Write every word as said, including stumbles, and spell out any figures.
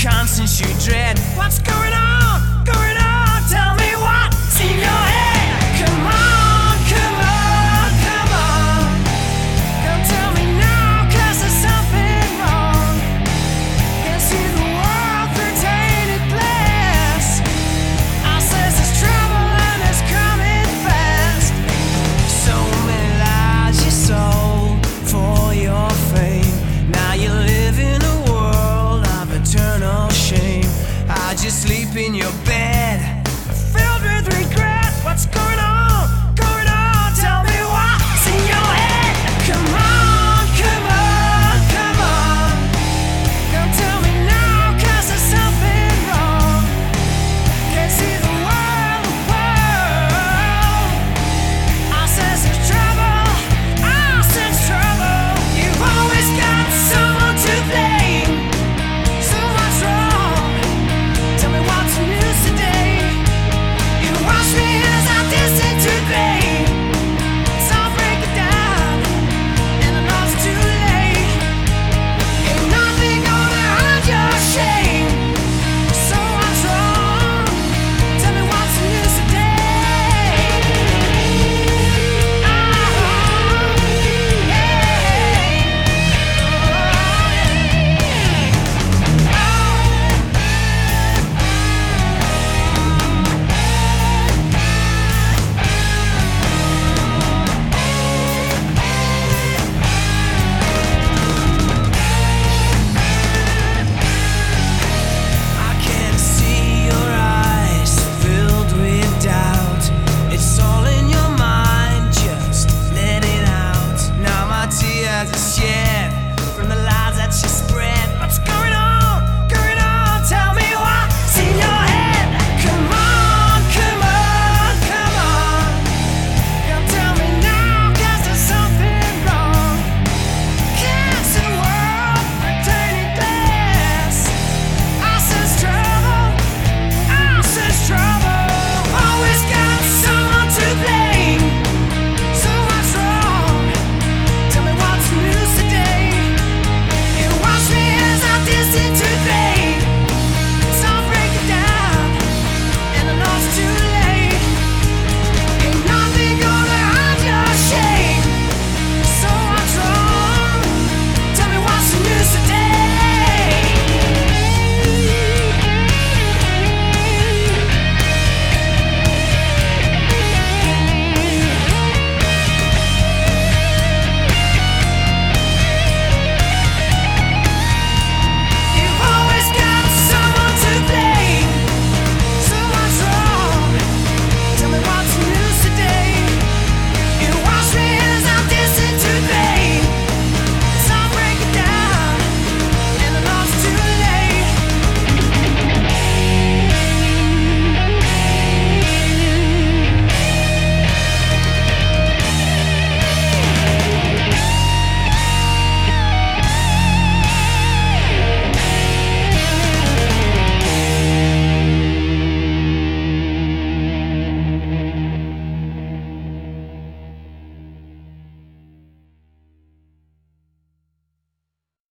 conscience you dread. What's going on? Going on? Tell me what's in your head. Come on, come on, come on. Come tell me now, 'cause there's something wrong. Can't see the world through tainted glass. I says there's trouble and it's coming fast. So many lies you sold for your fame. Now you live in a world of eternal shame. I just sleep in your bed, filled with regret. What's going on?